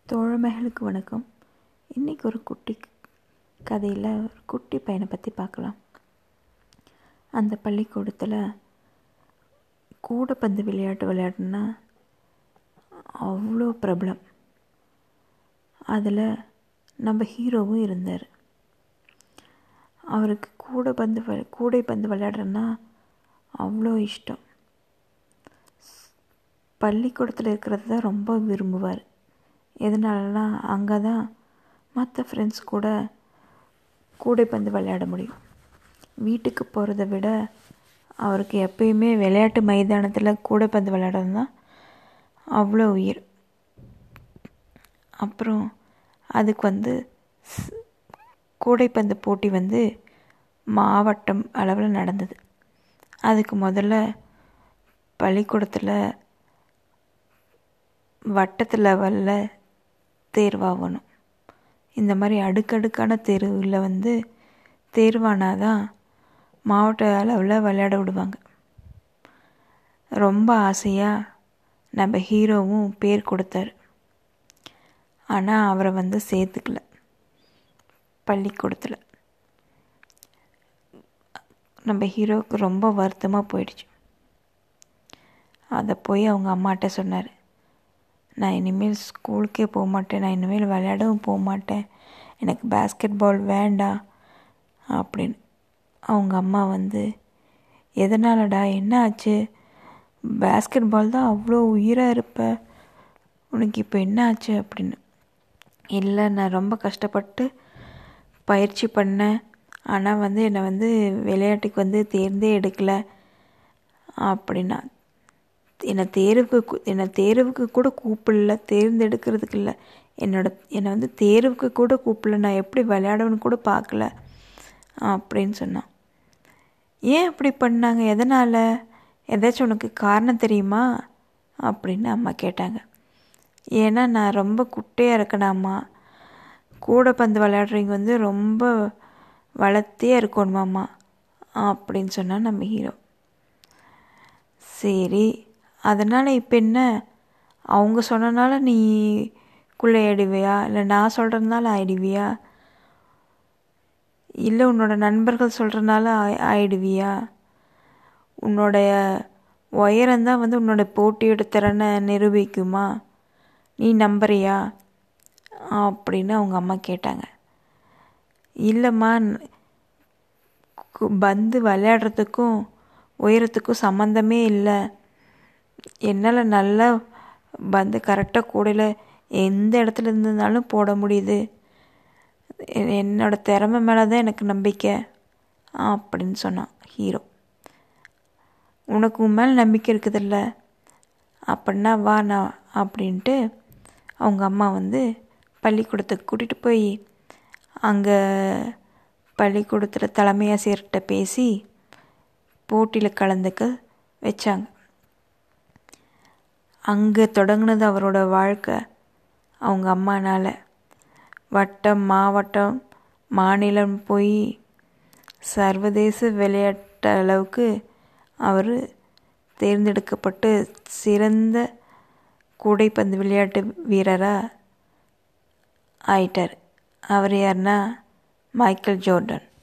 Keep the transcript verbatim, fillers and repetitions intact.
தோழமைகளுக்கு வணக்கம். இன்றைக்கி ஒரு குட்டி கதையில் ஒரு குட்டி பையனை பற்றி பார்க்கலாம். அந்த பள்ளிக்கூடத்தில் கூடைப்பந்து விளையாட்டு விளையாட்டுனா அவ்வளோ பிரபலம். அதில் நம்ம ஹீரோவும் இருந்தார். அவருக்கு கூடைப்பந்து கூடைப்பந்து விளையாடுறதுன்னா அவ்வளோ இஷ்டம். பள்ளிக்கூடத்தில் இருக்கிறது தான் ரொம்ப விரும்புவார். எதனாலனா அங்கே தான் மற்ற ஃப்ரெண்ட்ஸ் கூட கூடைப்பந்து விளையாட முடியும். வீட்டுக்கு போகிறத விட அவருக்கு எப்பயுமே விளையாட்டு மைதானத்தில் கூடைப்பந்து விளையாடுறது தான் அவ்வளோ உயிர். அப்புறம் அதுக்கு வந்து கூடைப்பந்து போட்டி வந்து மாவட்டம் அளவில் நடந்தது. அதுக்கு முதல்ல பள்ளிக்கூடத்தில் வட்டத்து லெவலில் தேர்வாகணும். இந்த மாதிரி அடுக்கடுக்கான தேர்வில் வந்து தேர்வானால் தான் மாவட்ட அளவில் விளையாட விடுவாங்க. ரொம்ப ஆசையாக நம்ம ஹீரோவும் பேர் கொடுத்தாரு. ஆனால் அவரை வந்து சேர்த்துக்கல பள்ளிக்கூடத்தில். நம்ம ஹீரோவுக்கு ரொம்ப வருத்தமாக போயிடுச்சு. அதை போய் அவங்க அம்மாட்ட சொன்னார். நான் இனிமேல் ஸ்கூலுக்கே போக மாட்டேன், நான் இனிமேல் விளையாடவும் போக மாட்டேன், எனக்கு பேஸ்கெட் பால் வேண்டாம் அப்படின்னு. அவங்க அம்மா வந்து, எதனாலடா, என்ன ஆச்சு? பேஸ்கெட் பால் தான் அவ்வளோ உயிராக இருப்ப, உனக்கு இப்போ என்ன ஆச்சு அப்படின்னு. இல்லை, நான் ரொம்ப கஷ்டப்பட்டு பயிற்சி பண்ணேன், ஆனால் வந்து என்னை வந்து விளையாட்டுக்கு வந்து தேர்ந்தே எடுக்கலை அப்படின்னா. என்னை தேர்வுக்கு என்னை தேர்வுக்கு கூட கூப்பிடல, தேர்ந்தெடுக்கிறதுக்கு இல்லை, என்னோட என்னை வந்து தேர்வுக்கு கூட கூப்பிடல, நான் எப்படி விளையாடணும்னு கூட பார்க்கல அப்படின்னு சொன்னான். ஏன் அப்படி பண்ணாங்க, எதனால், ஏதாச்சும் உனக்கு காரணம் தெரியுமா அப்படின்னு அம்மா கேட்டாங்க. ஏன்னா நான் ரொம்ப குட்டையாக இருக்கணாம்மா, கூடைப்பந்து விளையாடுறவங்க வந்து ரொம்ப வளர்த்தியாக இருக்கணுமாம்மா அப்படின்னு சொன்னால் நம்ம ஹீரோ. சரி, அதனால் இப்போ என்ன, அவங்க சொன்னனால நீ குள்ளே ஆயிடுவியா, இல்லை நான் சொல்கிறதுனால ஆயிடுவியா, இல்லை உன்னோட நண்பர்கள் சொல்கிறதுனால ஆயிடுவியா, உன்னோடைய உயரம்தான் வந்து உன்னோட போட்டியோட திறனை நிரூபிக்குமா, நீ நம்புறியா அப்படின்னு அவங்க அம்மா கேட்டாங்க. இல்லைம்மா, பந்து விளையாடுறதுக்கும் உயரத்துக்கும் சம்மந்தமே இல்லை, என்னால் நல்லா பந்து கரெக்டாக கூடையில் எந்த இடத்துல இருந்ததுனாலும் போட முடியுது, என்னோடய திறமை மேலே தான் எனக்கு நம்பிக்கை அப்படின்னு சொன்னான் ஹீரோ. உனக்கு உன் மேலே நம்பிக்கை இருக்குதில்ல, அப்படின்னா வா நான் அப்படின்ட்டு அவங்க அம்மா வந்து பள்ளிக்கூடத்துக்கு கூட்டிகிட்டு போய் அங்கே பள்ளிக்கூடத்தில் தலைமை ஆசிரியர்கிட்ட பேசி போட்டியில் கலந்துக்க வச்சாங்க. அங்கே தொடங்கினது அவரோட வாழ்க்கை. அவங்க அம்மானால் வட்டம், மாவட்டம், மாநிலம் போய் சர்வதேச விளையாட்டு அளவுக்கு அவர் தேர்ந்தெடுக்கப்பட்டு சிறந்த கூடைப்பந்து விளையாட்டு வீரராக ஆயிட்டார். அவர் யாருன்னா மைக்கேல் ஜோர்டன்.